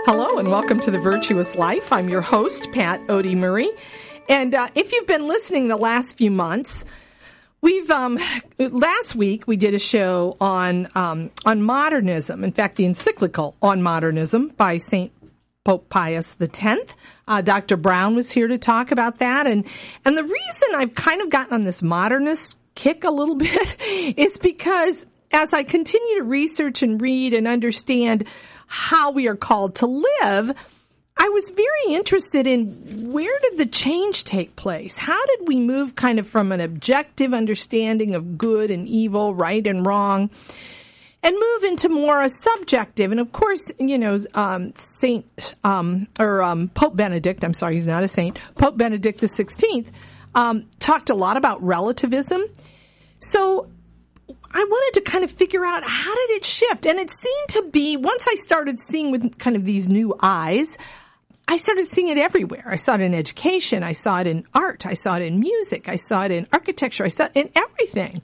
Hello and welcome to The Virtuous Life. I'm your host, Pat Odie Murray. And if you've been listening the last few months, we've last week we did a show on modernism. In fact, the encyclical on modernism by St. Pope Pius X. Dr. Brown was here to talk about that. And the reason I've kind of gotten on this modernist kick a little bit is because as I continue to research and read and understand how we are called to live, I was very interested in where did the change take place? How did we move kind of from an objective understanding of good and evil, right and wrong, and move into more a subjective? And of course, you know, Pope Benedict, I'm sorry, he's not a saint, Pope Benedict XVI, talked a lot about relativism. So I wanted to kind of figure out how did it shift? And it seemed to be, once I started seeing with kind of these new eyes, I started seeing it everywhere. I saw it in education. I saw it in art. I saw it in music. I saw it in architecture. I saw it in everything.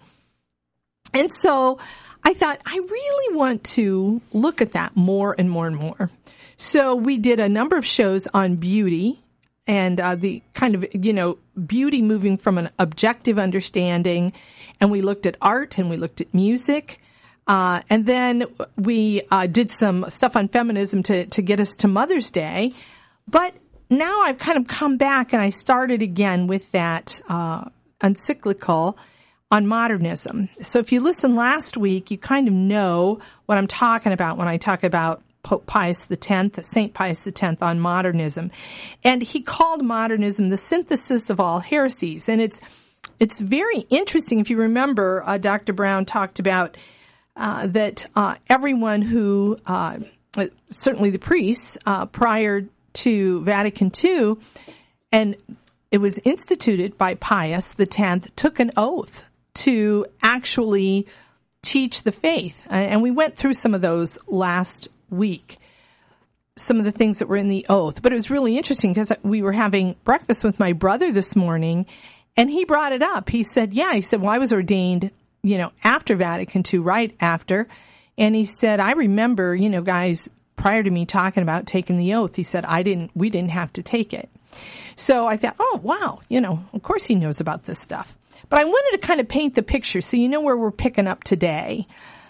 And so I thought, I really want to look at that more and more and more. So we did a number of shows on beauty and the kind of, you know, beauty moving from an objective understanding. And we looked at art and we looked at music. And then we did some stuff on feminism to get us to Mother's Day. But now I've kind of come back and I started again with that encyclical on modernism. So if you listened last week, you kind of know what I'm talking about when I talk about Pope Pius X, St. Pius X on modernism. And he called modernism the synthesis of all heresies. And it's very interesting. If you remember, Dr. Brown talked about that everyone who, certainly the priests, prior to Vatican II, and it was instituted by Pius X, took an oath to actually teach the faith. And we went through some of those last week, some of the things that were in the oath. But it was really interesting because we were having breakfast with my brother this morning, and he brought it up. He said, well, I was ordained, you know, after Vatican II, right after. And he said, I remember, you know, guys prior to me talking about taking the oath. He said, we didn't have to take it. So I thought, oh, wow, you know, of course he knows about this stuff. But I wanted to kind of paint the picture so you know where we're picking up today.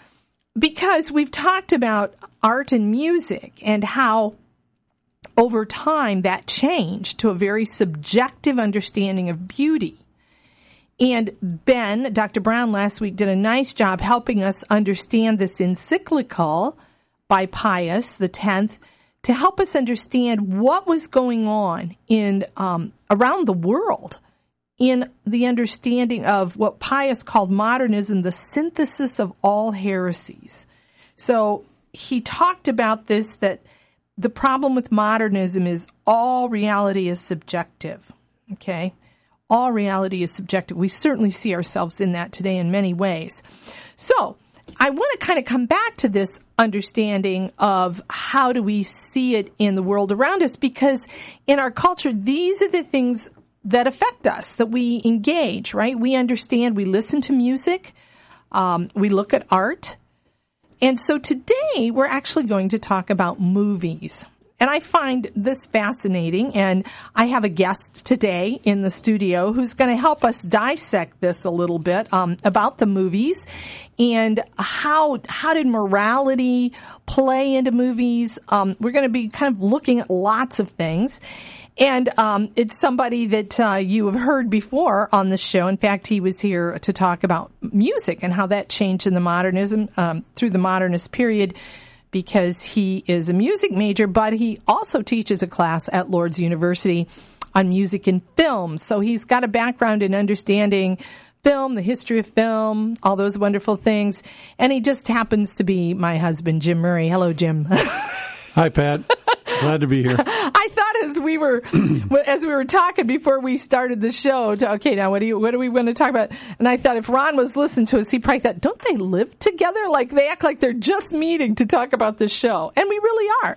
Because we've talked about art and music and how over time that changed to a very subjective understanding of beauty. And Dr. Brown last week did a nice job helping us understand this encyclical by Pius X to help us understand what was going on in around the world in the understanding of what Pius called modernism, the synthesis of all heresies. So he talked about this, that the problem with modernism is all reality is subjective, okay? All reality is subjective. We certainly see ourselves in that today in many ways. So I want to kind of come back to this understanding of how do we see it in the world around us, because in our culture, these are the things that affect us, that we engage, right? We understand, we listen to music, we look at art. And so today we're actually going to talk about movies. And I find this fascinating, and I have a guest today in the studio who's going to help us dissect this a little bit about the movies and how did morality play into movies. We're going to be kind of looking at lots of things. And it's somebody that you have heard before on the show. In fact, he was here to talk about music and how that changed in the modernism through the modernist period, because he is a music major, but he also teaches a class at Lourdes University on music and film. So he's got a background in understanding film, the history of film, all those wonderful things. And he just happens to be my husband, Jim Murray. Hello, Jim. Hi, Pat. Glad to be here. I thought as we were talking before we started the show, okay, now what do we want to talk about? And I thought if Ron was listening to us, he probably thought, don't they live together? Like they act like they're just meeting to talk about this show. And we really are.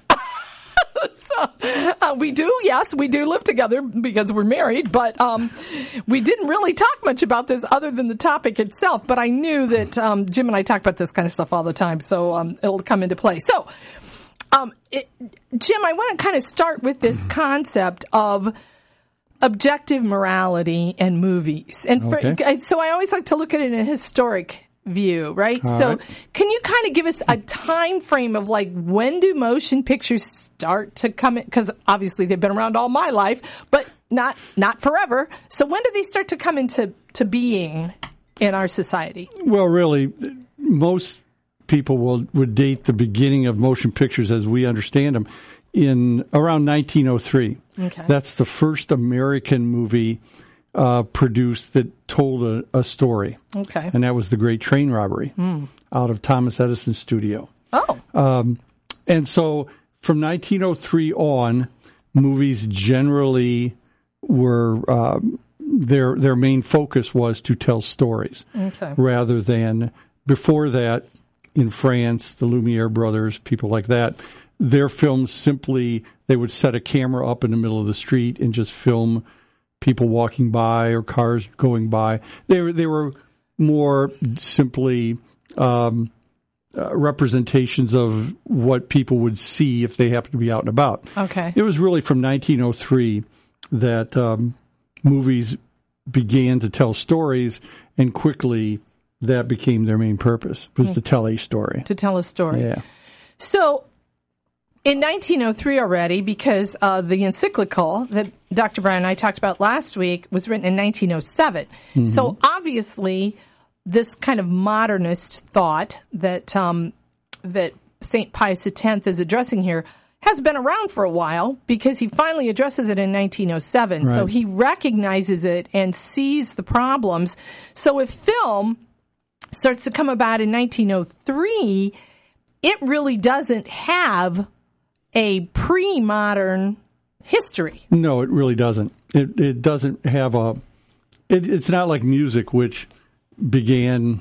So, we do live together because we're married, but we didn't really talk much about this other than the topic itself. But I knew that Jim and I talk about this kind of stuff all the time, so it'll come into play. So Jim, I want to kind of start with this concept of objective morality and movies. And so I always like to look at it in a historic view, right? Can you kind of give us a time frame of like when do motion pictures start to come in? Because obviously they've been around all my life, but not forever. So when do they start to come into being in our society? Well, really, most people would date the beginning of motion pictures as we understand them in around 1903. Okay. That's the first American movie produced that told a story. Okay. And that was The Great Train Robbery out of Thomas Edison's studio. Oh. And so from 1903 on, movies generally were their main focus was to tell stories, rather than before that in France, the Lumiere brothers, people like that. Their films simply, they would set a camera up in the middle of the street and just film people walking by or cars going by. They were more simply representations of what people would see if they happened to be out and about. Okay. It was really from 1903 that movies began to tell stories, and quickly that became their main purpose, was to tell a story. To tell a story. Yeah. So in 1903 already, because the encyclical that Dr. Brown and I talked about last week was written in 1907. Mm-hmm. So obviously this kind of modernist thought that that St. Pius X is addressing here has been around for a while, because he finally addresses it in 1907. Right. So he recognizes it and sees the problems. So if film starts to come about in 1903, it really doesn't have a pre-modern history. No, it really doesn't. It doesn't have a... It's not like music, which began,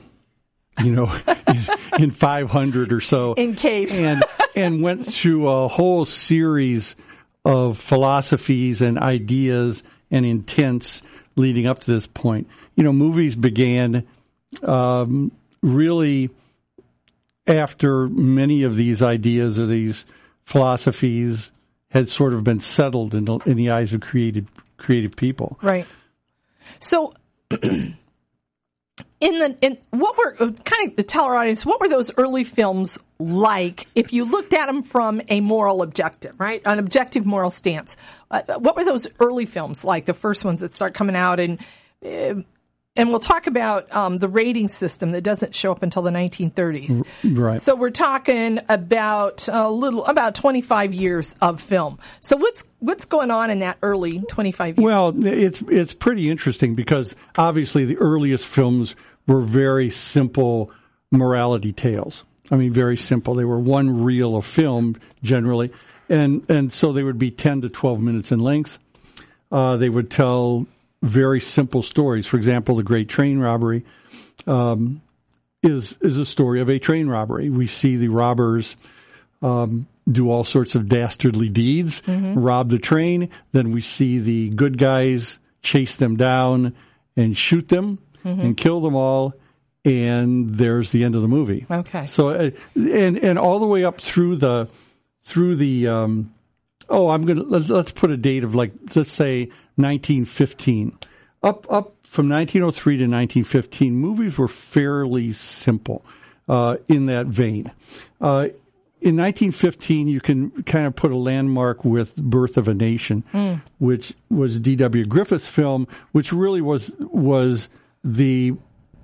in 500 or so. In case. And went through a whole series of philosophies and ideas and intents leading up to this point. Movies began really after many of these ideas or these philosophies had sort of been settled in the eyes of creative people. Right. So... In what were kind of to tell our audience, what were those early films like if you looked at them from a moral objective, right? An objective moral stance. What were those early films like, the first ones that start coming out? And we'll talk about the rating system that doesn't show up until the 1930s. Right. So we're talking about about 25 years of film. So what's going on in that early 25 years? Well, it's pretty interesting because obviously the earliest films were very simple morality tales. I mean, very simple. They were one reel of film generally, and so they would be 10 to 12 minutes in length. They would tell very simple stories. For example, The Great Train Robbery is a story of a train robbery. We see the robbers do all sorts of dastardly deeds, rob the train. Then we see the good guys chase them down and shoot them and kill them all. And there's the end of the movie. Okay. So and all the way up through the let's put a date of let's say 1915. Up from 1903 to 1915, movies were fairly simple in that vein. In 1915, you can kind of put a landmark with Birth of a Nation, which was D.W. Griffith's film, which really was the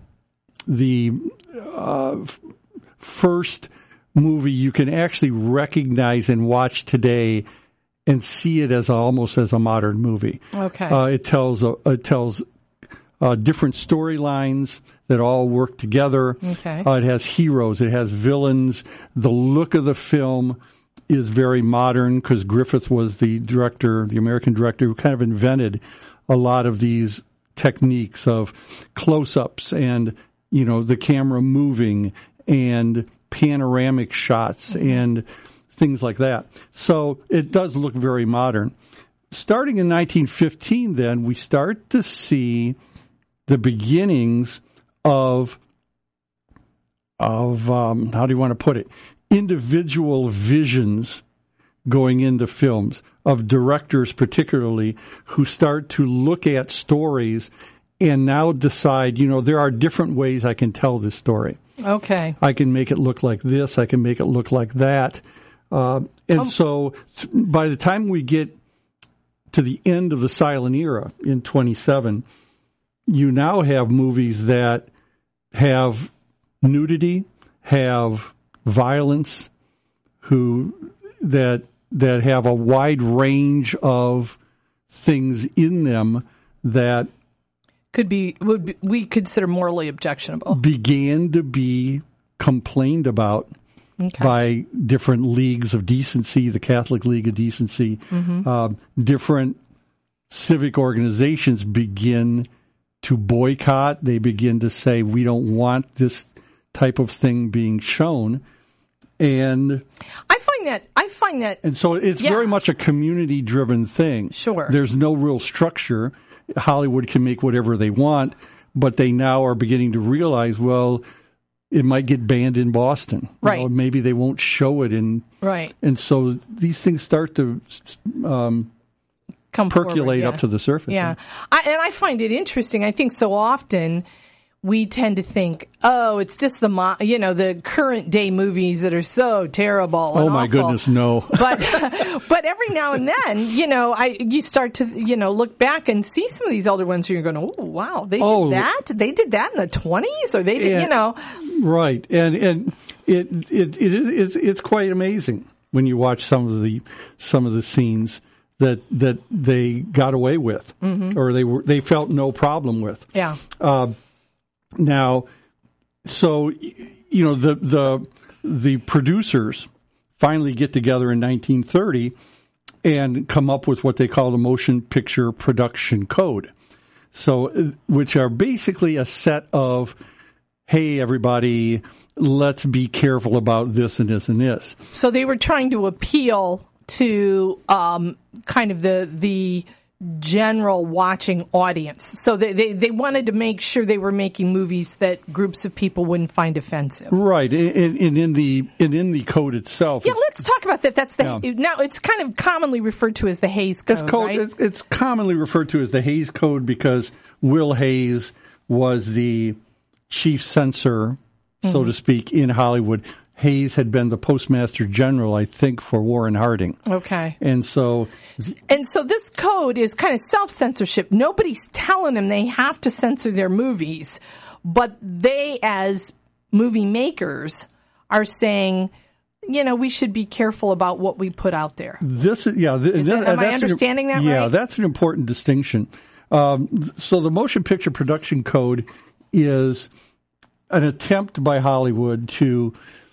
first movie you can actually recognize and watch today and see it as almost as a modern movie. Okay. It tells different storylines that all work together. Okay. It has heroes. It has villains. The look of the film is very modern because Griffith was the director, the American director, who kind of invented a lot of these techniques of close-ups and, the camera moving and panoramic shots and things like that. So it does look very modern. Starting in 1915, then, we start to see the beginnings of how do you want to put it? individual visions going into films of directors particularly who start to look at stories and now decide, there are different ways I can tell this story. Okay. I can make it look like this. I can make it look like that. So by the time we get to the end of the silent era in 27, you now have movies that have nudity, have violence, that have a wide range of things in them that would we consider morally objectionable. Began to be complained about by different leagues of decency, the Catholic League of Decency. Different civic organizations begin to boycott. They begin to say, we don't want this type of thing being shown. And I find that, and so it's very much a community-driven thing. Sure. There's no real structure. Hollywood can make whatever they want, but they now are beginning to realize, well, it might get banned in Boston. Right. Maybe they won't show it in. Right. And so these things start to percolate up to the surface. Yeah. I find it interesting. I think so often we tend to think, oh, it's just the current day movies that are so terrible and oh my awful. Goodness, no. But every now and then, you start to, look back and see some of these older ones and you're going, oh, wow, they did that? They did that in the 20s? Or they did, Right. And it's quite amazing when you watch some of the scenes that they got away with or they felt no problem with. Yeah. Now, so the producers finally get together in 1930 and come up with what they call the Motion Picture Production Code. So, which are basically a set of, hey, everybody, let's be careful about this and this and this. So they were trying to appeal to kind of the general watching audience. So they wanted to make sure they were making movies that groups of people wouldn't find offensive. Right. And in the code itself. Yeah, let's talk about that. That's now it's kind of commonly referred to as the Hays Code, right? It's commonly referred to as the Hays Code because Will Hays was the chief censor, so to speak, in Hollywood. Hays had been the postmaster general, I think, for Warren Harding. Okay. And so this code is kind of self-censorship. Nobody's telling them they have to censor their movies, but they, as movie makers, are saying, we should be careful about what we put out there. Am I understanding that right? Yeah, that's an important distinction. So the Motion Picture Production Code is an attempt by Hollywood to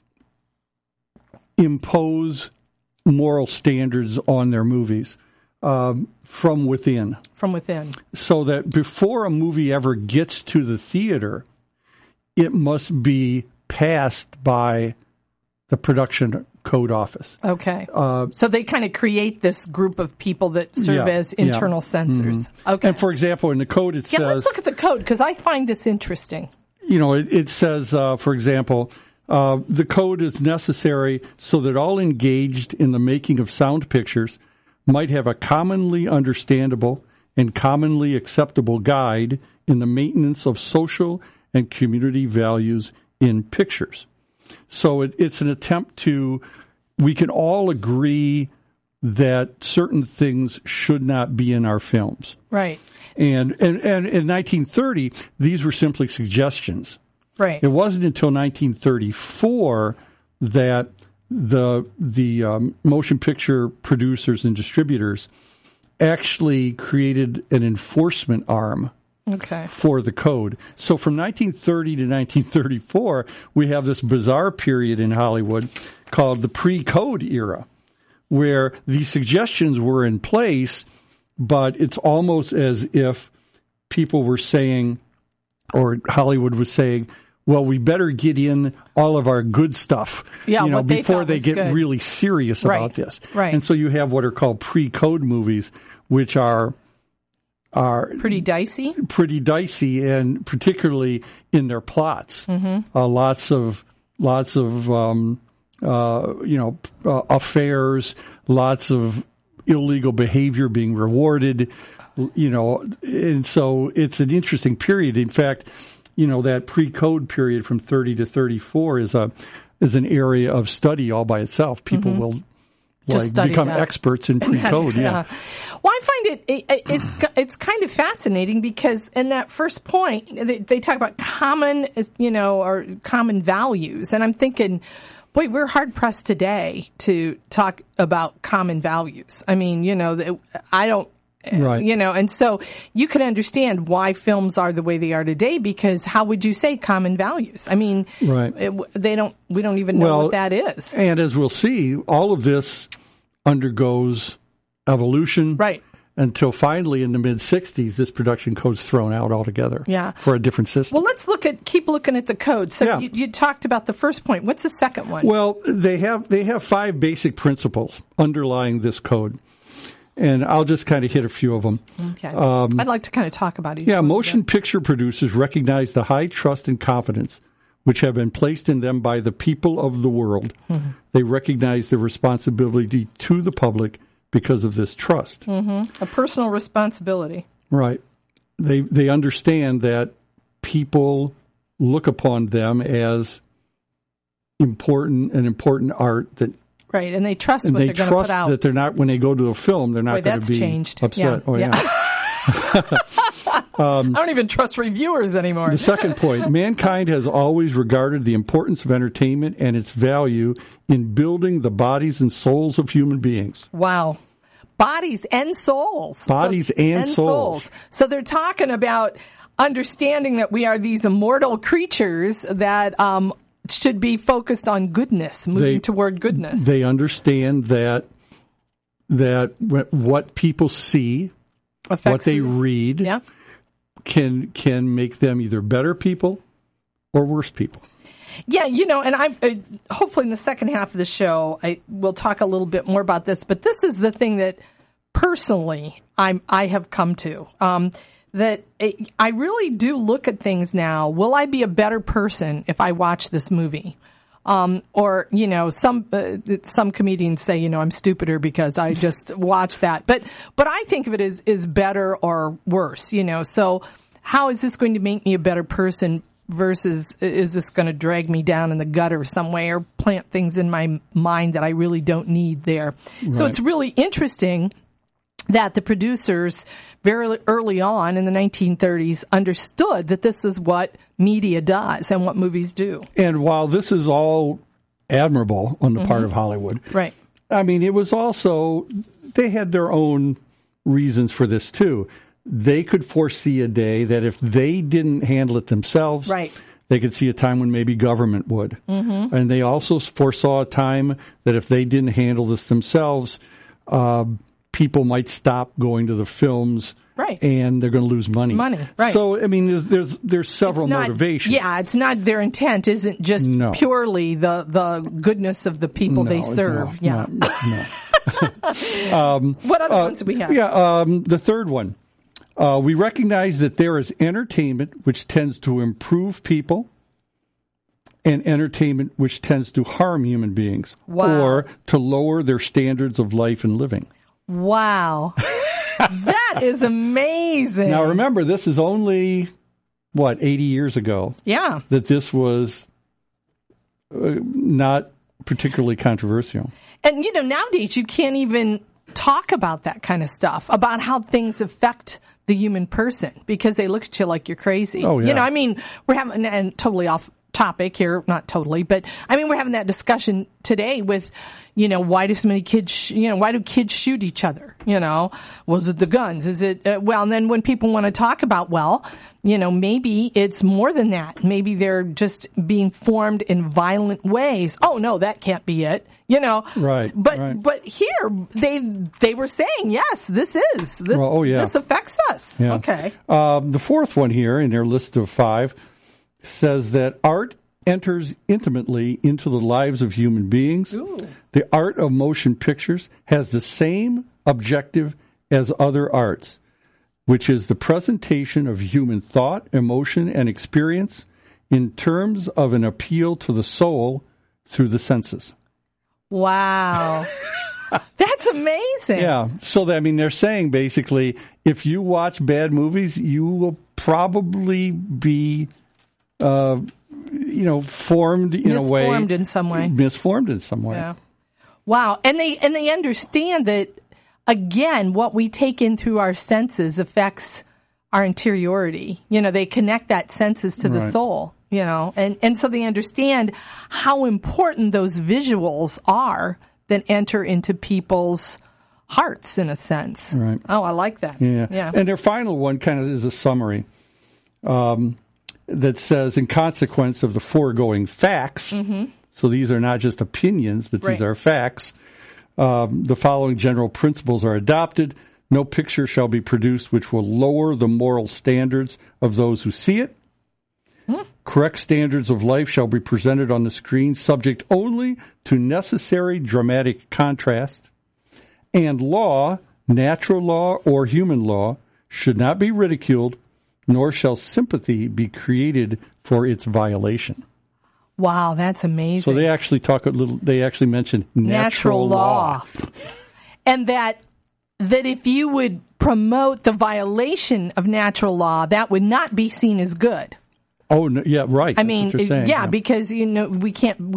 impose moral standards on their movies from within. From within. So that before a movie ever gets to the theater, it must be passed by the production code office. Okay. So they kind of create this group of people that serve as internal censors. Okay. And for example, in the code it says... Yeah, let's look at the code because I find this interesting. It says, for example... the code is necessary so that all engaged in the making of sound pictures might have a commonly understandable and commonly acceptable guide in the maintenance of social and community values in pictures. So it's an attempt we can all agree that certain things should not be in our films. Right. And in 1930, these were simply suggestions. Right. It wasn't until 1934 that the motion picture producers and distributors actually created an enforcement arm for the code. So from 1930 to 1934, we have this bizarre period in Hollywood called the pre-code era, where these suggestions were in place, but it's almost as if people were saying, or Hollywood was saying, well, we better get in all of our good stuff, before they get really serious about this. Right. And so you have what are called pre-code movies, which are pretty dicey, and particularly in their plots. Mm-hmm. Lots of affairs, lots of illegal behavior being rewarded, and so it's an interesting period. In fact, that pre-code period from 30 to 34 is an area of study all by itself. People will become experts in pre-code. Yeah. Well, I find it's kind of fascinating because in that first point they talk about common, or common values, and I'm thinking, boy, we're hard pressed today to talk about common values. I mean, I don't. Right. And so you can understand why films are the way they are today, because how would you say common values? I mean, right. We don't even know what that is. And as we'll see, all of this undergoes evolution. Right. Until finally in the mid-'60s, this production code's thrown out altogether. Yeah. For a different system. Well, let's keep looking at the code. So you talked about the first point. What's the second one? Well, they have 5 basic principles underlying this code. And I'll just kind of hit a few of them. Okay. I'd like to kind of talk about it. Yeah, motion picture producers recognize the high trust and confidence which have been placed in them by the people of the world. Mm-hmm. They recognize their responsibility to the public because of this trust. Mm-hmm. A personal responsibility. Right. They understand that people look upon them as important art that. Right, and they trust what they're going to put out. They trust that they're not, when they go to a film, they're not going to be changed. upset. Yeah. Oh, yeah. I don't even trust reviewers anymore. The second point, mankind has always regarded the importance of entertainment and its value in building the bodies and souls of human beings. Wow. Bodies and souls. Bodies and souls. So they're talking about understanding that we are these immortal creatures that should be focused on goodness, moving toward goodness. They understand that what people see, what they read, can make them either better people or worse people. Yeah, and I hopefully in the second half of the show I will talk a little bit more about this. But this is the thing that personally I have come to. That I really do look at things now. Will I be a better person if I watch this movie? Or, some comedians say, I'm stupider because I just watched that. But I think of it as better or worse, So how is this going to make me a better person versus is this going to drag me down in the gutter some way or plant things in my mind that I really don't need there? Right. So it's really interesting that the producers very early on in the 1930s understood that this is what media does and what movies do. And while this is all admirable on the part of Hollywood, right? I mean, it was also, they had their own reasons for this too. They could foresee a day that if they didn't handle it themselves, right, they could see a time when maybe government would. Mm-hmm. And they also foresaw a time that if they didn't handle this themselves, people might stop going to the films, right, and they're going to lose money. Right. So, I mean, there's several motivations. Yeah, it's not, their intent isn't just purely the goodness of the people they serve. No. What other ones do we have? The third one. We recognize that there is entertainment which tends to improve people and entertainment which tends to harm human beings or to lower their standards of life and living. Wow. That is amazing. Now, remember, this is only, 80 years ago? Yeah. That this was not particularly controversial. And, nowadays you can't even talk about that kind of stuff, about how things affect the human person, because they look at you like you're crazy. Oh, yeah. We're having, and totally off topic here, not totally, but we're having that discussion today with, why do so many kids, why do kids shoot each other? Was it the guns? Is it, and then when people want to talk about, maybe it's more than that. Maybe they're just being formed in violent ways. Oh no, that can't be it. Right. But here they were saying, yes, this affects us. Yeah. Okay. The fourth one here in their list of 5 says that art enters intimately into the lives of human beings. Ooh. The art of motion pictures has the same objective as other arts, which is the presentation of human thought, emotion, and experience in terms of an appeal to the soul through the senses. Wow. That's amazing. Yeah. So, they're saying basically, if you watch bad movies, you will probably be, formed in a way. Misformed in some way. Misformed in some way. Yeah. Wow. And they understand that, again, what we take in through our senses affects our interiority. They connect that senses to the soul, and so they understand how important those visuals are that enter into people's hearts, in a sense. Right. Oh, I like that. Yeah. And their final one kind of is a summary that says, in consequence of the foregoing facts, so these are not just opinions, but these are facts, the following general principles are adopted. No picture shall be produced which will lower the moral standards of those who see it. Correct standards of life shall be presented on the screen, subject only to necessary dramatic contrast. And law, natural law or human law, should not be ridiculed, nor shall sympathy be created for its violation. Wow, that's amazing. So they actually they actually mention natural law. And that if you would promote the violation of natural law, that would not be seen as good. Oh, no, yeah, right. I mean, that's what you're saying. yeah, because we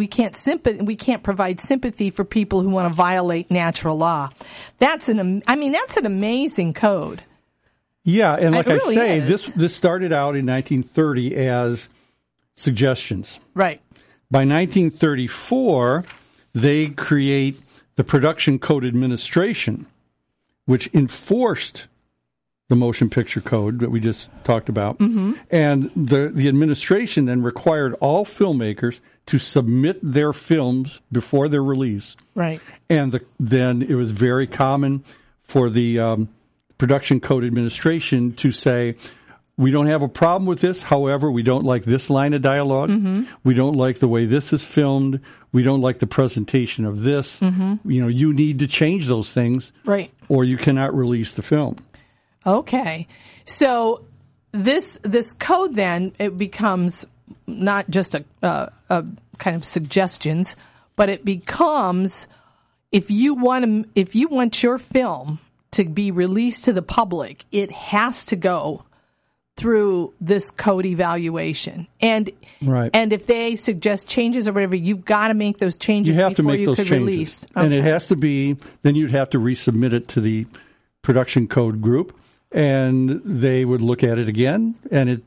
can't provide sympathy for people who want to violate natural law. That's an amazing code. Yeah, and like It really is. this started out in 1930 as suggestions. Right. By 1934, they create the Production Code Administration, which enforced the motion picture code that we just talked about. And the administration then required all filmmakers to submit their films before their release. Right. And then it was very common for the Production Code Administration to say, we don't have a problem with this. However, we don't like this line of dialogue. We don't like the way this is filmed. We don't like the presentation of this. You need to change those things. Right. Or you cannot release the film. Okay. So this code then, it becomes not just a kind of suggestions, but it becomes if you want your film to be released to the public, it has to go through this code evaluation. And if they suggest changes or whatever, you've got to make those changes before you could release. Okay. And it has to be, then you'd have to resubmit it to the production code group, and they would look at it again, and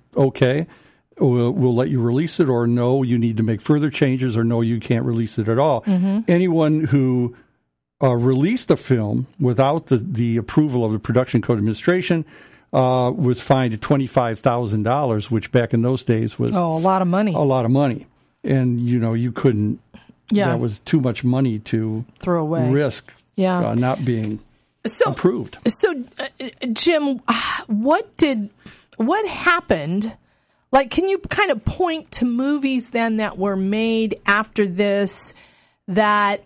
we'll let you release it, or no, you need to make further changes, or no, you can't release it at all. Anyone who released a film without the approval of the Production Code Administration was fined $25,000, which back in those days was a lot of money. A lot of money, and you couldn't. Yeah, that was too much money to throw away. Risk. Yeah. Not being approved. So, Jim, what happened? Like, can you kind of point to movies then that were made after this that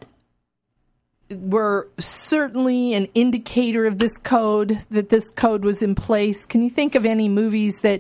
were certainly an indicator of this code, that this code was in place? Can you think of any movies that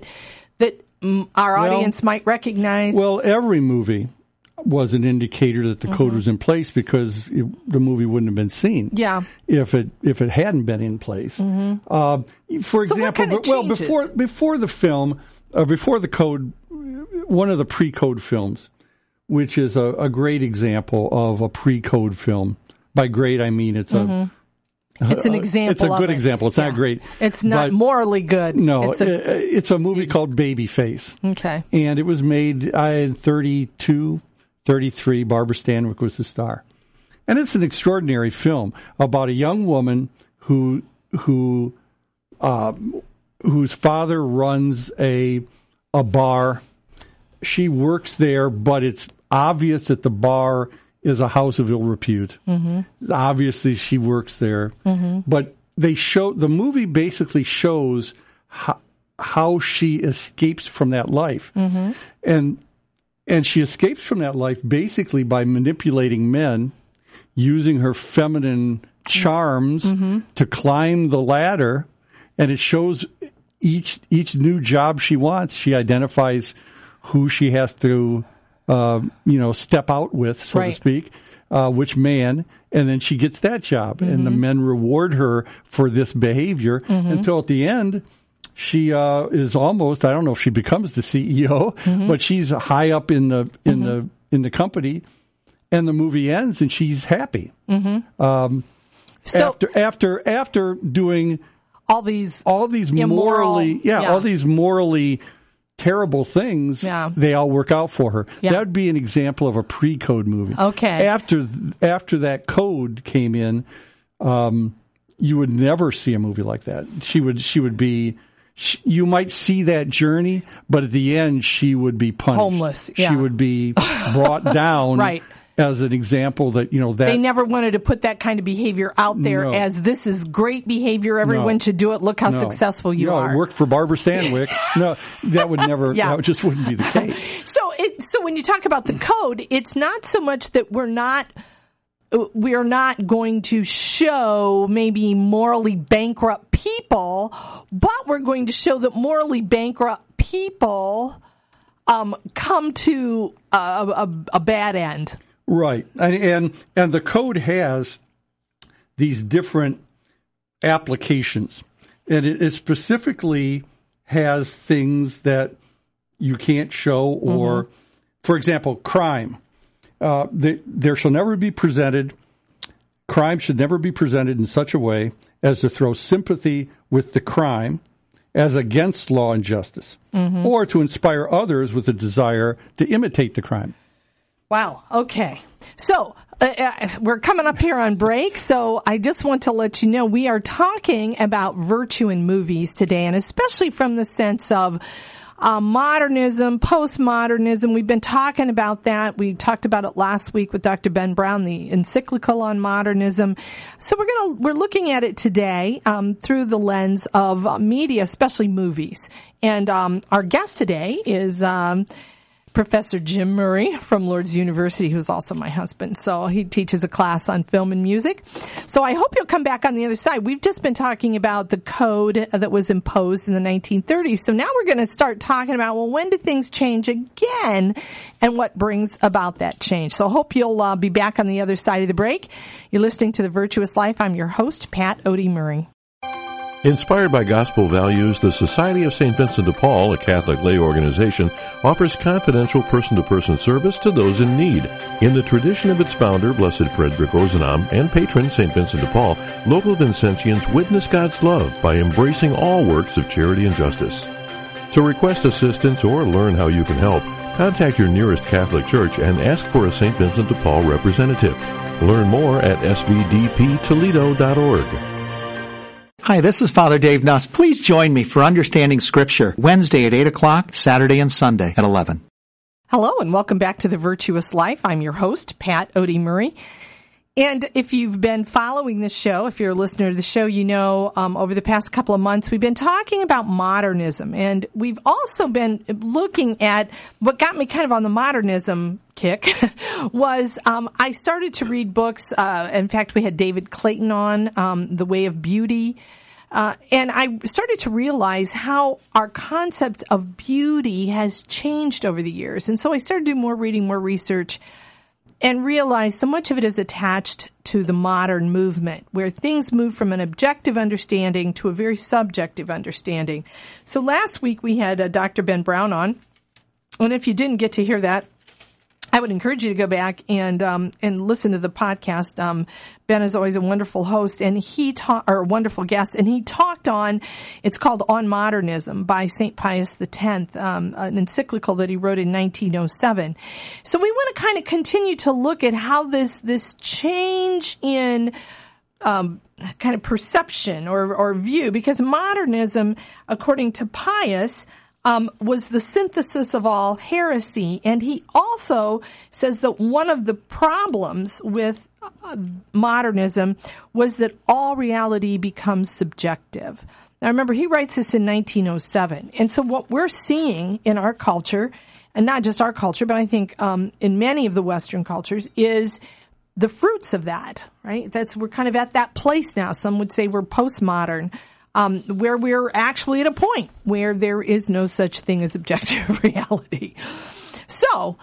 our audience might recognize? Well, every movie was an indicator that the code was in place, because the movie wouldn't have been seen. Yeah. If it hadn't been in place. For example, before the film, before the code, one of the pre-code films, which is a great example of a pre-code film. By great, I mean it's an example. It's a good example. It's not great. It's not morally good. No, it's a movie called Babyface. Okay. And it was made in 32, 33. Barbara Stanwyck was the star. And it's an extraordinary film about a young woman whose father runs a bar. She works there, but it's obvious that the bar is a house of ill repute. Obviously, she works there, but the movie basically shows how she escapes from that life, and she escapes from that life basically by manipulating men, using her feminine charms to climb the ladder, and it shows each new job she wants. She identifies who she has to step out with, so to speak. which man, and then she gets that job, and the men reward her for this behavior until at the end, she is almost, I don't know if she becomes the CEO, but she's high up in the company, and the movie ends and she's happy. So after doing all these morally terrible things, they all work out for her. Yeah. That would be an example of a pre-code movie. Okay. After that code came in, you would never see a movie like that. She would be. You might see that journey, but at the end, she would be punished. Homeless. Yeah. She would be brought down. Right. As an example that, that they never wanted to put that kind of behavior out there as this is great behavior. Everyone should do it. Look how successful you are. It worked for Barbara Stanwyck. No, that would never, that just wouldn't be the case. So when you talk about the code, it's not so much that we're not going to show maybe morally bankrupt people, but we're going to show that morally bankrupt people come to a bad end. Right. And the code has these different applications. And it specifically has things that you can't show or, for example, crime. Crime should never be presented in such a way as to throw sympathy with the crime as against law and justice, or to inspire others with a desire to imitate the crime. Wow. Okay. So we're coming up here on break. So I just want to let you know we are talking about virtue in movies today, and especially from the sense of modernism, postmodernism. We've been talking about that. We talked about it last week with Dr. Ben Brown, the encyclical on modernism. So we're looking at it today through the lens of media, especially movies. And our guest today is Professor Jim Murray from Lourdes University, who's also my husband. So he teaches a class on film and music. So I hope you'll come back on the other side. We've just been talking about the code that was imposed in the 1930s. So now we're going to start talking about, well, when do things change again and what brings about that change? So I hope you'll be back on the other side of the break. You're listening to The Virtuous Life. I'm your host, Pat Odie Murray. Inspired by gospel values, the Society of St. Vincent de Paul, a Catholic lay organization, offers confidential person-to-person service to those in need. In the tradition of its founder, Blessed Frederick Ozanam, and patron St. Vincent de Paul, local Vincentians witness God's love by embracing all works of charity and justice. To request assistance or learn how you can help, contact your nearest Catholic church and ask for a St. Vincent de Paul representative. Learn more at svdptoledo.org. Hi, this is Father Dave Nuss. Please join me for Understanding Scripture, Wednesday at 8 o'clock, Saturday and Sunday at 11. Hello, and welcome back to The Virtuous Life. I'm your host, Pat Odie Murray. And if you've been following the show, if you're a listener to the show, you know over the past couple of months we've been talking about modernism. And we've also been looking at what got me kind of on the modernism kick was I started to read books. In fact, we had David Clayton on, The Way of Beauty. And I started to realize how our concept of beauty has changed over the years. And so I started doing more reading, more research, and realized so much of it is attached to the modern movement, where things move from an objective understanding to a very subjective understanding. So last week we had Dr. Ben Brown on, and if you didn't get to hear that, I would encourage you to go back and listen to the podcast. Ben is always a wonderful host, and or a wonderful guest, and he talked on. It's called On Modernism by St. Pius X, an encyclical that he wrote in 1907. So we want to kind of continue to look at how this change in kind of perception or view, because modernism, according to Pius, was the synthesis of all heresy. And he also says that one of the problems with modernism was that all reality becomes subjective. Now, remember, he writes this in 1907. And so what we're seeing in our culture, and not just our culture, but I think in many of the Western cultures, is the fruits of that, right? We're kind of at that place now. Some would say we're postmodern. Where we're actually at a point where there is no such thing as objective reality. So,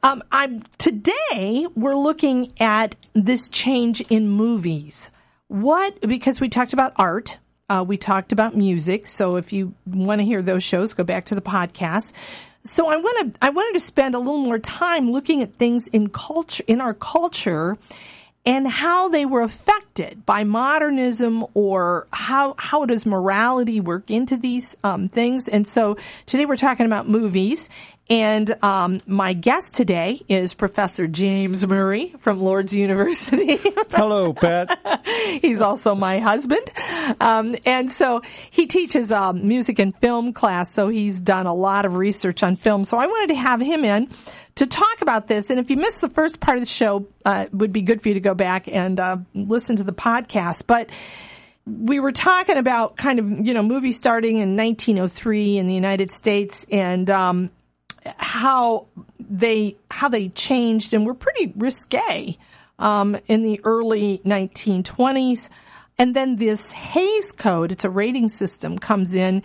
Today we're looking at this change in movies. Because we talked about art, we talked about music. So if you want to hear those shows, go back to the podcast. So I wanted to spend a little more time looking at things in our culture, and how they were affected by modernism, or how does morality work into these things. And so today we're talking about movies. And my guest today is Professor James Murray from Lourdes University. Hello, Pat. He's also my husband. And so he teaches music and film class, so he's done a lot of research on film. So I wanted to have him in to talk about this. And if you missed the first part of the show, it would be good for you to go back and listen to the podcast. But we were talking about kind of, movies starting in 1903 in the United States, and how they changed and were pretty risque in the early 1920s. And then this Hays Code, it's a rating system, comes in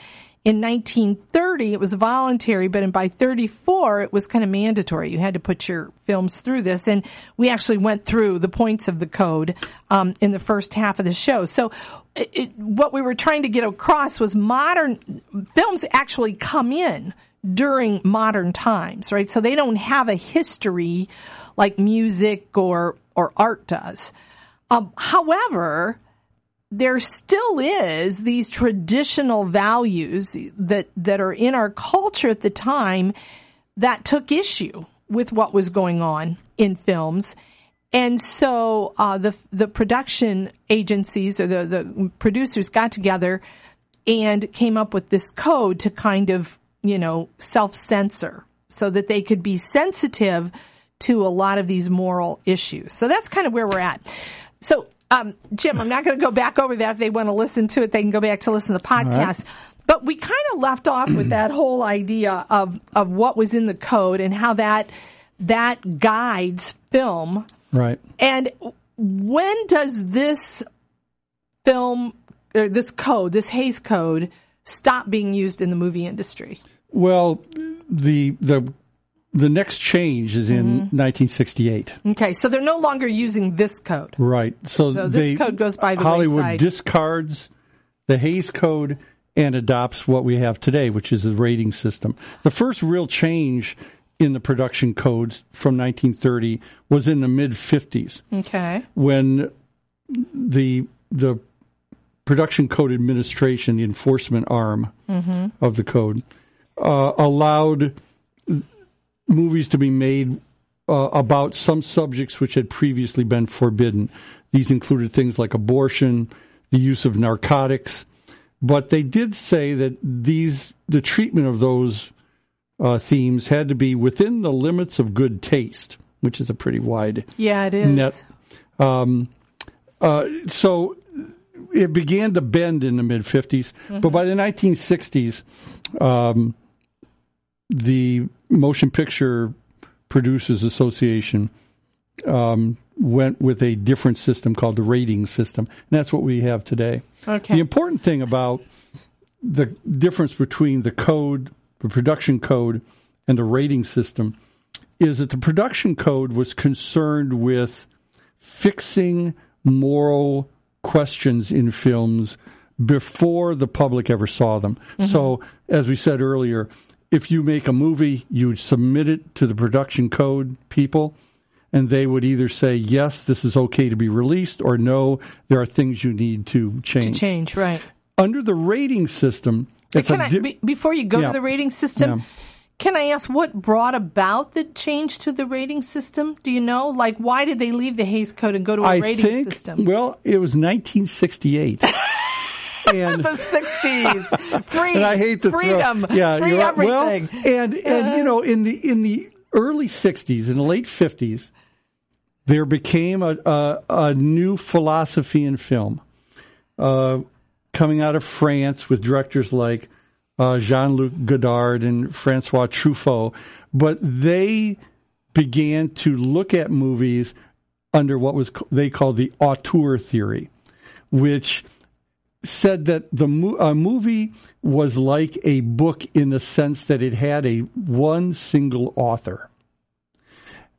1930. It was voluntary, but by 34, it was kind of mandatory. You had to put your films through this. And we actually went through the points of the code in the first half of the show. So what we were trying to get across was modern films actually come in during modern times, right? So they don't have a history like music or art does. However, there still is these traditional values that are in our culture at the time that took issue with what was going on in films. And so the production agencies or the producers got together and came up with this code to kind of self-censor so that they could be sensitive to a lot of these moral issues. So that's kind of where we're at. So, Jim, I'm not going to go back over that. If they want to listen to it, they can go back to listen to the podcast. Right. But we kind of left off with that whole idea of what was in the code and how that guides film. Right. And when does this film, or this code, this Hays Code, stop being used in the movie industry? Well, the next change is in 1968. Okay, so they're no longer using this code. Right. So this code goes by the Hollywood wayside. Discards the Hays Code and adopts what we have today, which is the rating system. The first real change in the production codes from 1930 was in the mid-50s. Okay. When the Production Code Administration, the enforcement arm of the code, allowed movies to be made about some subjects which had previously been forbidden. These included things like abortion, the use of narcotics, but they did say that the treatment of those themes had to be within the limits of good taste, which is a pretty wide net. So it began to bend in the mid-50s, but by the 1960s, the Motion Picture Producers Association went with a different system called the rating system, and that's what we have today. Okay. The important thing about the difference between the code, the production code, and the rating system is that the production code was concerned with fixing moral questions in films before the public ever saw them. So, as we said earlier, if you make a movie, you would submit it to the production code people, and they would either say, yes, this is okay to be released, or no, there are things you need to change. Right. Under the rating system... before you go to the rating system, can I ask what brought about the change to the rating system? Do you know? Like, why did they leave the Hays Code and go to a rating system? Well, it was 1968. And the 60s, free, and I hate the freedom, free everything. Well, and in the early 60s, in the late 50s, there became a new philosophy in film coming out of France with directors like Jean-Luc Godard and Francois Truffaut, but they began to look at movies under what they called the auteur theory, which said that a movie was like a book in the sense that it had one single author.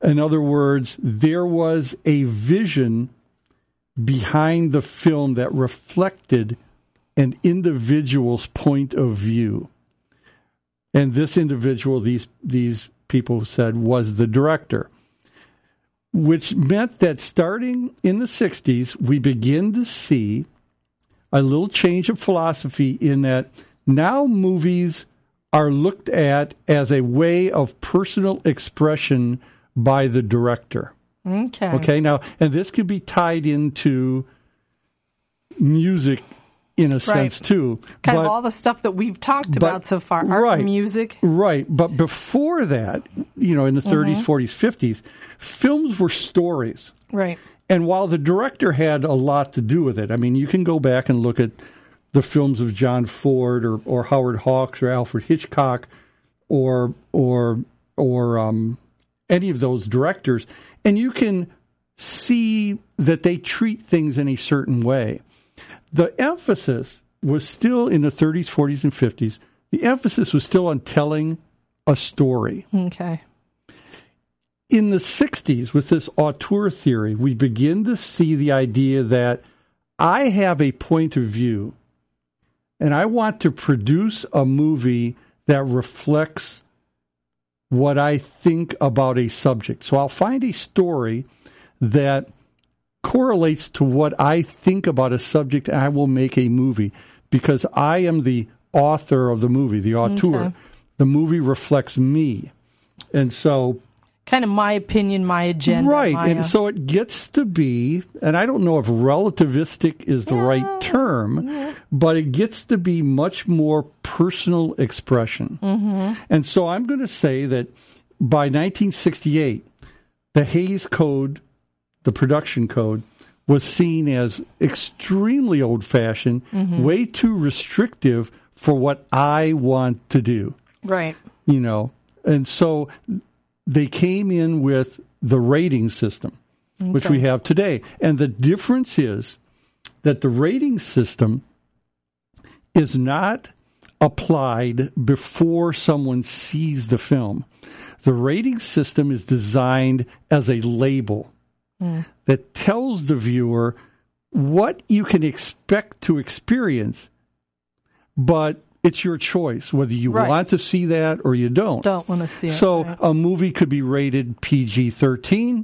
In other words, there was a vision behind the film that reflected an individual's point of view. And this individual, these people said, was the director, which meant that starting in the 60s, we begin to see a little change of philosophy in that now movies are looked at as a way of personal expression by the director. Okay. Now, and this could be tied into music in a sense too. Kind of all the stuff that we've talked about so far, art and music. Right. But before that, in the 30s, 40s, 50s, films were stories. Right. And while the director had a lot to do with it, I mean, you can go back and look at the films of John Ford or Howard Hawks or Alfred Hitchcock or any of those directors, and you can see that they treat things in a certain way. The emphasis was still in the 30s, 40s, and 50s. The emphasis was still on telling a story. Okay. In the 60s, with this auteur theory, we begin to see the idea that I have a point of view, and I want to produce a movie that reflects what I think about a subject. So I'll find a story that correlates to what I think about a subject, and I will make a movie because I am the author of the movie, the auteur. Okay. The movie reflects me. And so... kind of my opinion, my agenda. Right. And so it gets to be, and I don't know if relativistic is the right term, but it gets to be much more personal expression. Mm-hmm. And so I'm going to say that by 1968, the Hays Code, the production code, was seen as extremely old-fashioned, way too restrictive for what I want to do. Right. And so they came in with the rating system, which we have today. And the difference is that the rating system is not applied before someone sees the film. The rating system is designed as a label that tells the viewer what you can expect to experience, but it's your choice whether you want to see that or you don't. Don't want to see it. So a movie could be rated PG-13,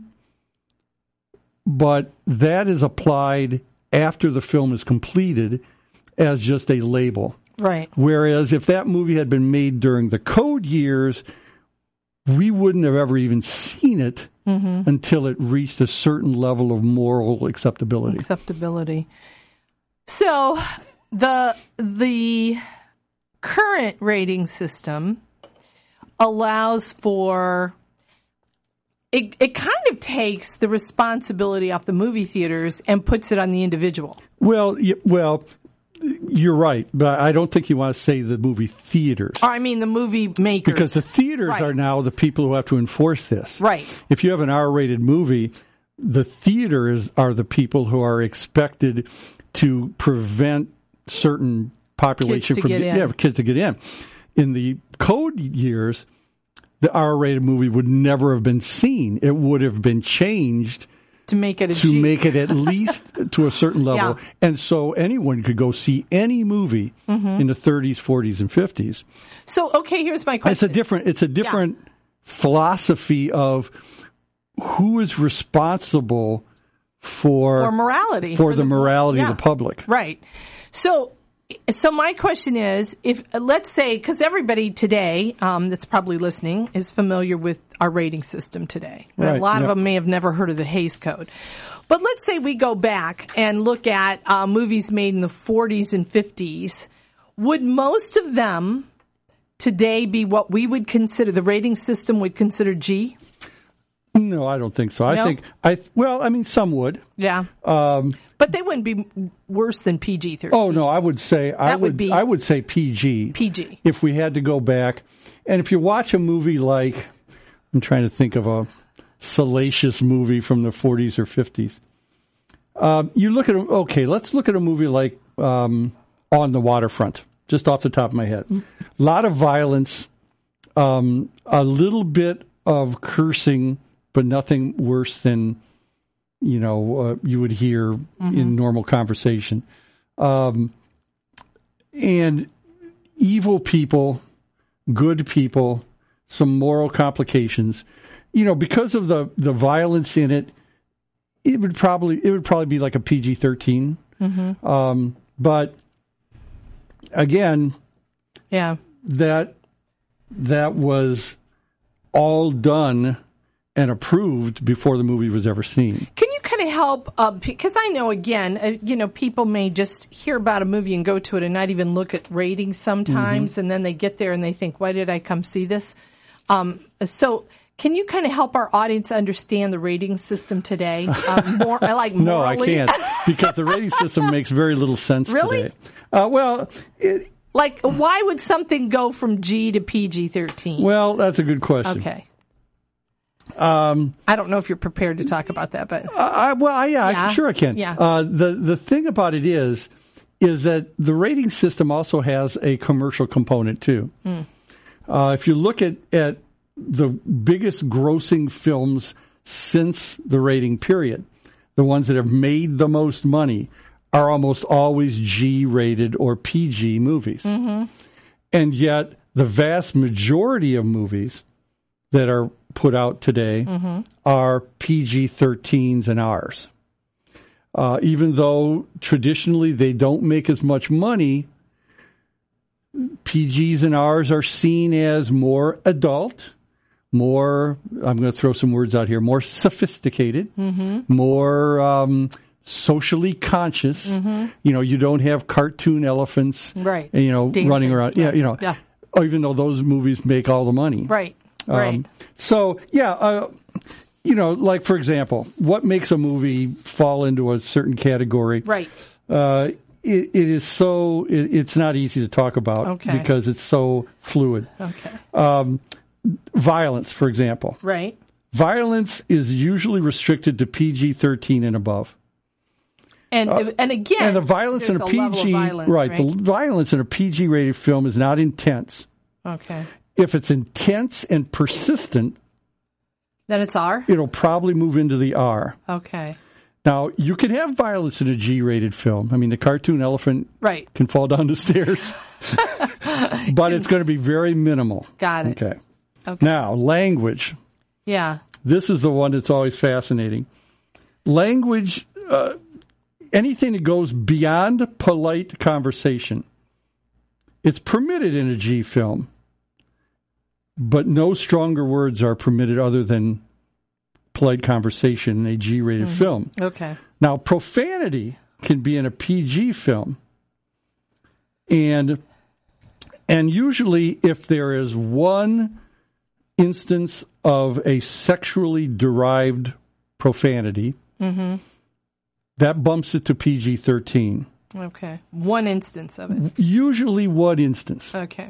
but that is applied after the film is completed as just a label. Right. Whereas if that movie had been made during the code years, we wouldn't have ever even seen it until it reached a certain level of moral acceptability. So the current rating system allows for it kind of takes the responsibility off the movie theaters and puts it on the individual. Well, you're right, but I don't think you want to say the movie theaters. Or I mean the movie makers. Because the theaters are now the people who have to enforce this. Right. If you have an R-rated movie, the theaters are the people who are expected to prevent certain population kids to get in. In the code years, the R-rated movie would never have been seen. It would have been changed to make it at least to a certain level. Yeah. And so anyone could go see any movie in the 30s, 40s, and 50s. So, okay, here's my question. It's a different philosophy of who is responsible for morality. For the morality of the public. Right. So my question is, if let's say, because everybody today that's probably listening is familiar with our rating system today. Right, a lot of them may have never heard of the Hays Code. But let's say we go back and look at movies made in the 40s and 50s. Would most of them today be what we would consider, the rating system would consider G? No, I don't think so. No? I mean, some would. Yeah. But they wouldn't be worse than PG-13. Oh no, I would say I would say PG. PG. If we had to go back, and if you watch a movie like, I'm trying to think of a salacious movie from the 40s or 50s. You look at let's look at a movie like On the Waterfront, just off the top of my head. A lot of violence, a little bit of cursing, but nothing worse than, you would hear in normal conversation. And evil people, good people, some moral complications. Because of the violence in it, it would probably be like a PG-13. But again, that was all done and approved before the movie was ever seen. Can you kind of help, because I know, again, people may just hear about a movie and go to it and not even look at ratings sometimes, and then they get there and they think, why did I come see this? So can you kind of help our audience understand the rating system today? More like morally? No, I can't, because the rating system makes very little sense today. Why would something go from G to PG-13? Well, that's a good question. Okay. I don't know if you're prepared to talk about that, but sure I can. Yeah. The thing about it is that the rating system also has a commercial component too. If you look at the biggest grossing films since the rating period, the ones that have made the most money are almost always G-rated or PG movies. And yet the vast majority of movies that are put out today are PG-13s and Rs. Even though traditionally they don't make as much money, PGs and Rs are seen as more adult, more, I'm going to throw some words out here, more sophisticated, more socially conscious. You don't have cartoon elephants, dancing, running around. Even though those movies make all the money. Right. So, like, for example, what makes a movie fall into a certain category? Right. It's not easy to talk about because it's so fluid. Okay. Violence, for example. Right. Violence is usually restricted to PG-13 and above. And again, and the violence in a PG, the violence in a PG-rated film is not intense. Okay. If it's intense and persistent, then it's R? It'll probably move into the R. Okay. Now, you can have violence in a G-rated film. I mean, the cartoon elephant can fall down the stairs. But it's going to be very minimal. Got it. Okay. Now, language. Yeah. This is the one that's always fascinating. Language, anything that goes beyond polite conversation, it's permitted in a G film. But no stronger words are permitted other than polite conversation in a G-rated film. Okay. Now, profanity can be in a PG film. And usually if there is one instance of a sexually derived profanity, that bumps it to PG-13. Okay. One instance of it. Usually one instance. Okay.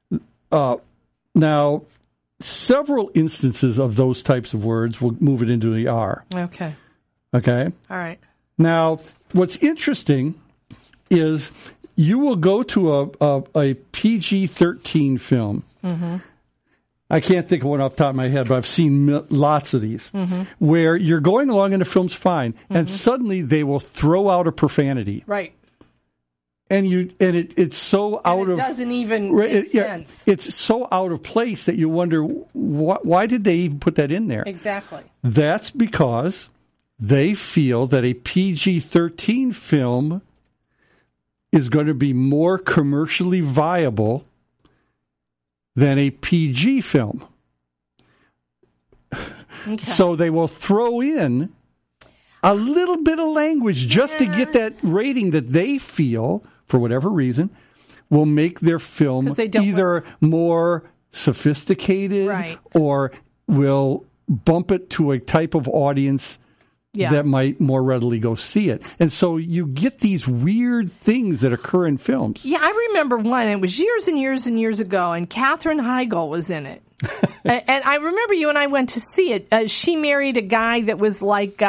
Now, several instances of those types of words will move it into the R. Okay. Okay? All right. Now, what's interesting is you will go to a PG-13 film. I can't think of one off the top of my head, but I've seen lots of these, where you're going along and the film's fine, and suddenly they will throw out a profanity. Right. And it's so out of... It doesn't even make sense. It's so out of place that you wonder, why did they even put that in there? Exactly. That's because they feel that a PG-13 film is going to be more commercially viable than a PG film. Okay. So they will throw in a little bit of language just to get that rating that they feel, for whatever reason, will make their film either more sophisticated or will bump it to a type of audience that might more readily go see it. And so you get these weird things that occur in films. Yeah, I remember one. It was years and years and years ago, and Katherine Heigl was in it. And I remember you and I went to see it. She married a guy that was like,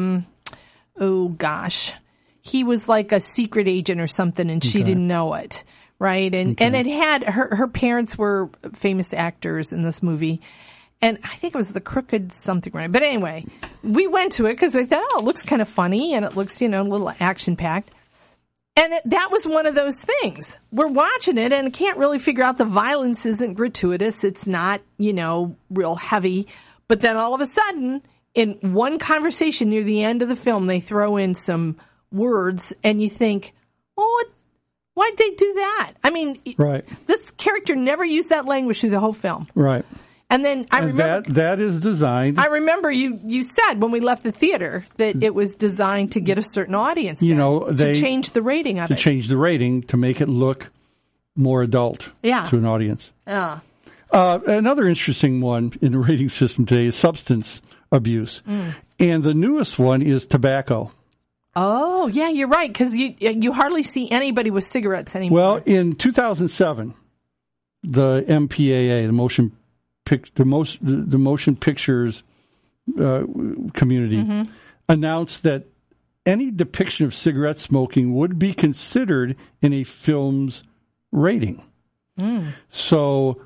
he was like a secret agent or something, and she didn't know it, right? And it had, her parents were famous actors in this movie. And I think it was the Crooked something, right? But anyway, we went to it because we thought, it looks kind of funny and it looks, a little action-packed. And that was one of those things. We're watching it and can't really figure out the violence isn't gratuitous. It's not, real heavy. But then all of a sudden, in one conversation near the end of the film, they throw in some words and you think, why'd they do that? I mean, right. This character never used that language through the whole film. Right. And then I remember that is designed. I remember you said when we left the theater that it was designed to get a certain audience. To change the rating of it. To change the rating to make it look more adult to an audience. Yeah. Another interesting one in the rating system today is substance abuse, and the newest one is tobacco. Oh, yeah, you're right, because you hardly see anybody with cigarettes anymore. Well, in 2007, the MPAA, the motion pictures community, announced that any depiction of cigarette smoking would be considered in a film's rating. So,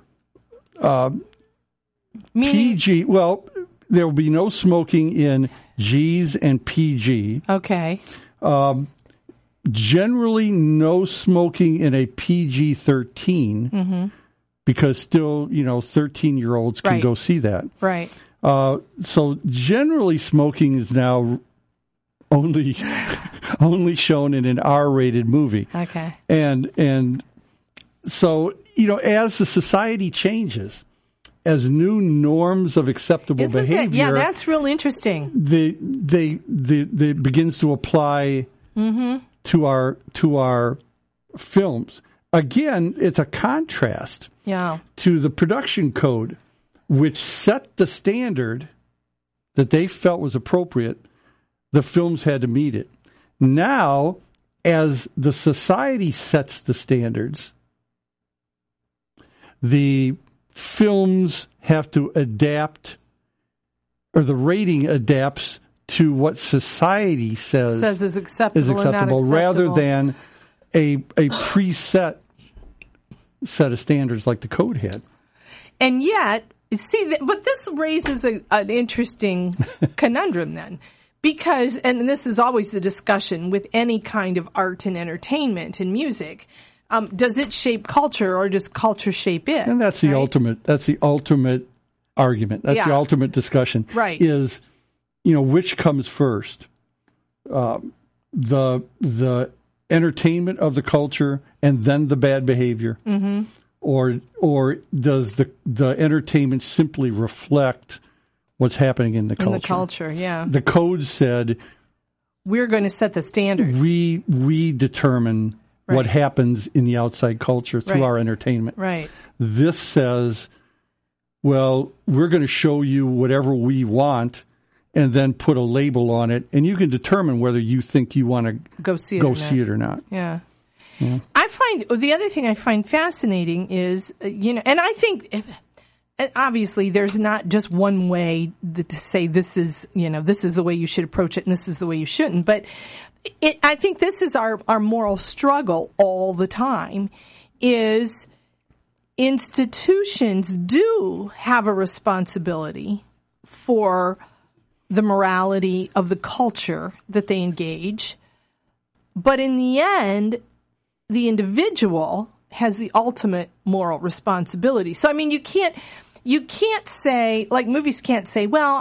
PG, well, there will be no smoking in G's and PG. Okay. Generally, no smoking in a PG-13 because still, 13-year-olds can go see that. Right. So generally, smoking is now only shown in an R-rated movie. Okay. And so, as the society changes, as new norms of acceptable behavior, that's real interesting. They begins to apply to our films. Again, it's a contrast to the production code, which set the standard that they felt was appropriate. The films had to meet it. Now, as the society sets the standards, the films have to adapt, or the rating adapts to what society says is acceptable, rather than a preset set of standards like the code had. And yet, but this raises an interesting conundrum then. Because, and this is always the discussion with any kind of art and entertainment and music, does it shape culture or does culture shape it? And that's the ultimate argument. That's the ultimate discussion. Right. Is, which comes first? The entertainment of the culture and then the bad behavior? Or does the entertainment simply reflect what's happening in the culture? In the culture, yeah. The code said, we're going to set the standard. We determine what happens in the outside culture through our entertainment. Right. This says, well, we're going to show you whatever we want and then put a label on it, and you can determine whether you think you want to go see it or not. Yeah. I find the other thing I find fascinating is, and I think obviously there's not just one way to say this is the way you should approach it and this is the way you shouldn't. But I think this is our moral struggle all the time is institutions do have a responsibility for the morality of the culture that they engage. But in the end, the individual has the ultimate moral responsibility. So, I mean, you can't say, like movies can't say, well,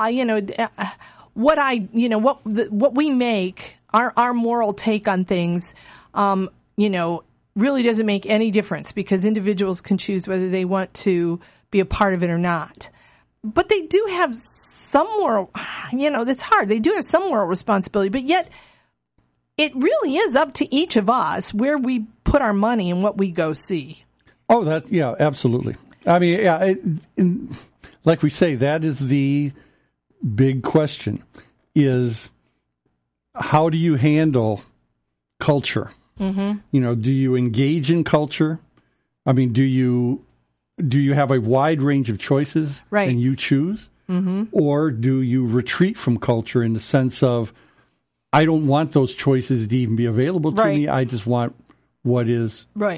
what we make, our moral take on things, really doesn't make any difference because individuals can choose whether they want to be a part of it or not. But they do have some moral, that's hard. They do have some moral responsibility, but yet it really is up to each of us where we put our money and what we go see. Oh, absolutely. I mean, like we say, that is the big question, is how do you handle culture? Mm-hmm. Do you engage in culture? I mean, do you have a wide range of choices and you choose? Mm-hmm. Or do you retreat from culture in the sense of, I don't want those choices to even be available to me. I just want what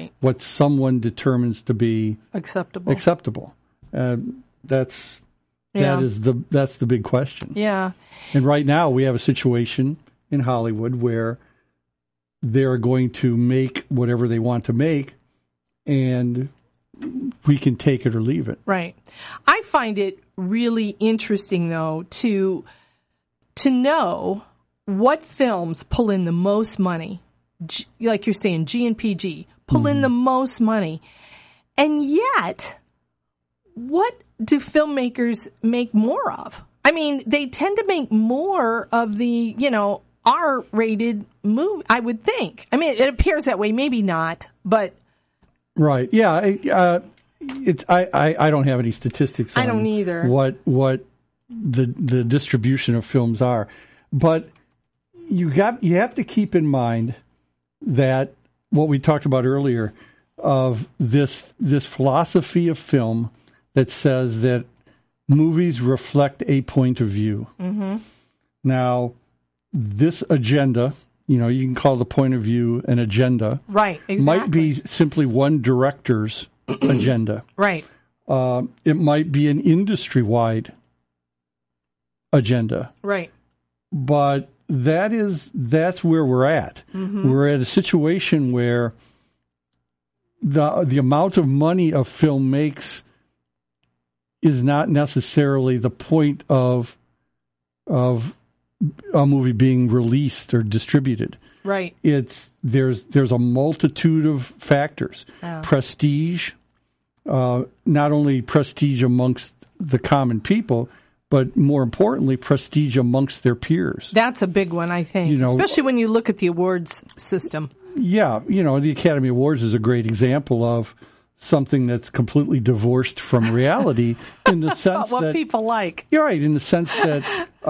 someone determines to be acceptable. That's Yeah. That's the big question. Yeah. And right now we have a situation in Hollywood where they're going to make whatever they want to make, and we can take it or leave it. Right. I find it really interesting, though, to know what films pull in the most money. Like you're saying, G and PG pull in the most money. And yet, what do filmmakers make more of? I mean, they tend to make more of the, R-rated movie, I would think. I mean, it appears that way. Maybe not, but... Right. Yeah. I don't have any statistics on I don't either. What the distribution of films are. But you have to keep in mind that what we talked about earlier of this philosophy of film that says that movies reflect a point of view. Mm-hmm. Now, this agenda, you can call the point of view an agenda. Right, exactly. Might be simply one director's agenda. Right. It might be an industry-wide agenda. Right. But that's where we're at. Mm-hmm. We're at a situation where the amount of money a film makes is not necessarily the point of a movie being released or distributed. Right. There's a multitude of factors. Prestige, not only prestige amongst the common people, but more importantly, prestige amongst their peers. That's a big one, I think, especially when you look at the awards system. Yeah, the Academy Awards is a great example of something that's completely divorced from reality in the sense what that people like. You're right, in the sense that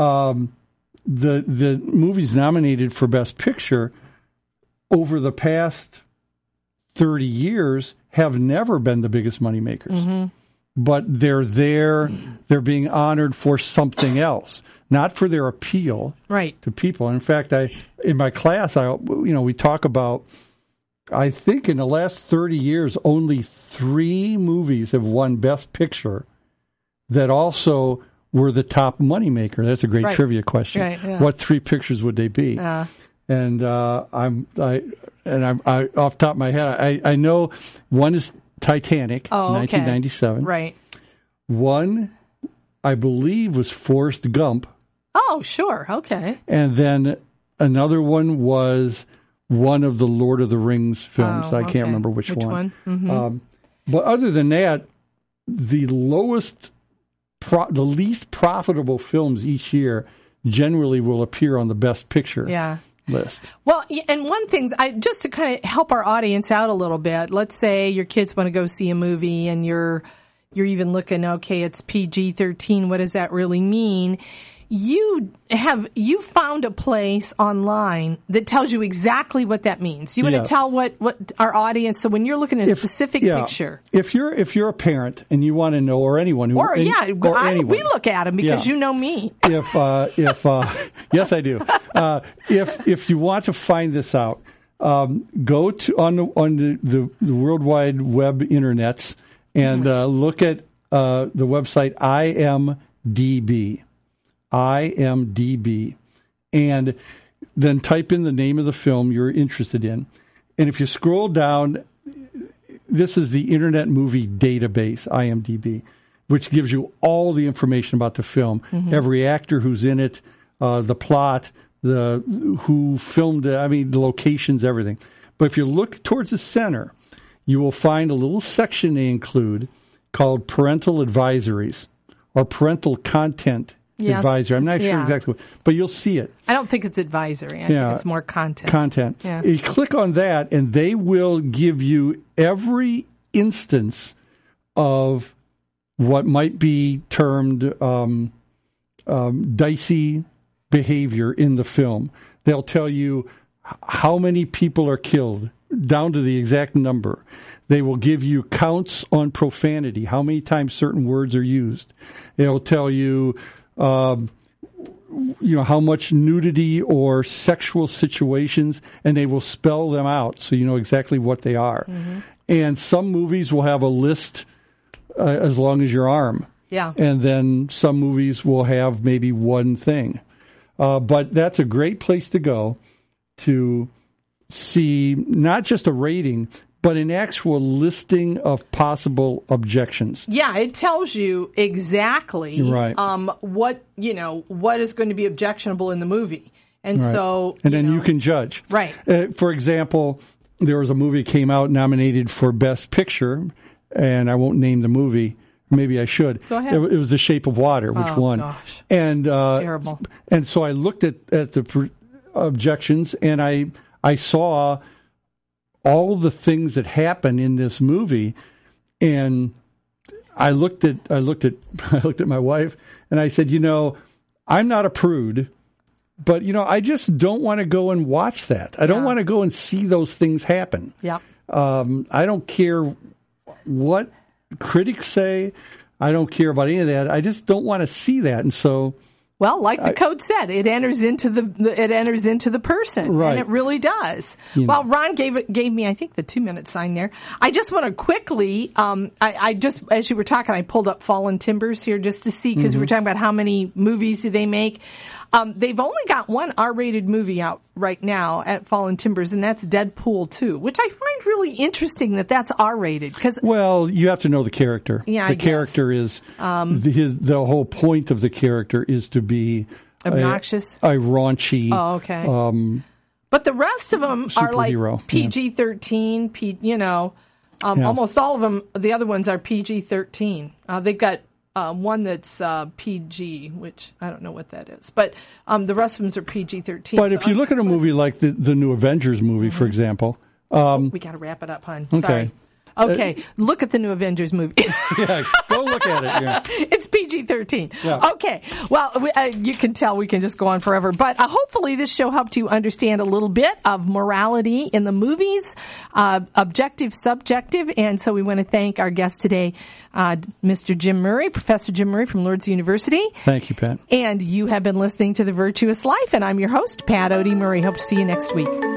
the movies nominated for Best Picture over the past 30 years have never been the biggest moneymakers. Mm-hmm. But they're being honored for something else, not for their appeal to people. In fact, in my class, we talk about, I think in the last 30 years, only 3 movies have won Best Picture that also were the top moneymaker. That's a great trivia question. Right, yeah. What 3 pictures would they be? And I'm off the top of my head, I know one is Titanic, 1997. Right. One, I believe, was Forrest Gump. Oh, sure. Okay. And then another one was one of the Lord of the Rings films. I can't remember which one. Mm-hmm. But other than that, the least profitable films each year generally will appear on the Best Picture list. Well, and one thing, just to kind of help our audience out a little bit, let's say your kids want to go see a movie and you're even looking, okay, it's PG-13. What does that really mean? You found a place online that tells you exactly what that means. You want to tell what our audience, so when you're looking at a specific picture. If you're a parent and you want to know, or anyone who anyone, we look at them because you know me. If yes, I do. If you want to find this out, go to on the World Wide Web internets and look at the website IMDb, and then type in the name of the film you're interested in. And if you scroll down, this is the Internet Movie Database, IMDb, which gives you all the information about the film, every actor who's in it, the plot, who filmed it, the locations, everything. But if you look towards the center, you will find a little section they include called Parental Advisories or Parental Content Advisory. I'm not sure exactly what, but you'll see it. I don't think it's advisory. I think it's more content. Content. Yeah. You click on that, and they will give you every instance of what might be termed dicey behavior in the film. They'll tell you how many people are killed, down to the exact number. They will give you counts on profanity, how many times certain words are used. They'll tell you how much nudity or sexual situations, and they will spell them out so you know exactly what they are. Mm-hmm. And some movies will have a list as long as your arm. Yeah. And then some movies will have maybe one thing. But that's a great place to go to see not just a rating, but an actual listing of possible objections. Yeah, it tells you exactly what is going to be objectionable in the movie. And so, and then you can judge. Right. For example, there was a movie that came out nominated for Best Picture, and I won't name the movie. Maybe I should. Go ahead. It was The Shape of Water, which won. Gosh. And terrible. And so I looked at the objections, and I saw all the things that happen in this movie, and I looked at my wife, and I said, I'm not a prude, but I just don't want to go and watch that. I don't want to go and see those things happen. Yeah. I don't care what critics say. I don't care about any of that. I just don't want to see that, and so. Well, like the code said, it enters into the person, right. And it really does. Well, Ron gave me, I think, the 2-minute sign there. I just want to quickly, I just, as you were talking, I pulled up Fallen Timbers here just to see, because we were talking about how many movies do they make. They've only got one R-rated movie out right now at Fallen Timbers, and that's Deadpool 2, which I find really interesting that that's R-rated. Well, you have to know the character. Yeah, the character is the whole point of the character is to be obnoxious, a raunchy. Oh, okay. But the rest of them are like PG-13. Almost all of them. The other ones are PG-13. They've got one that's PG, which I don't know what that is. But the rest of them are PG-13. But if you look at a movie like the new Avengers movie, for example. We got to wrap it up, hon. Okay. Sorry. Okay, look at the new Avengers movie. Yeah, go look at it. Yeah. It's PG-13. Yeah. Okay, well, you can tell we can just go on forever. But hopefully this show helped you understand a little bit of morality in the movies, objective, subjective. And so we want to thank our guest today, Mr. Jim Murray, Professor Jim Murray from Lourdes University. Thank you, Pat. And you have been listening to The Virtuous Life, and I'm your host, Pat Odie Murray. Hope to see you next week.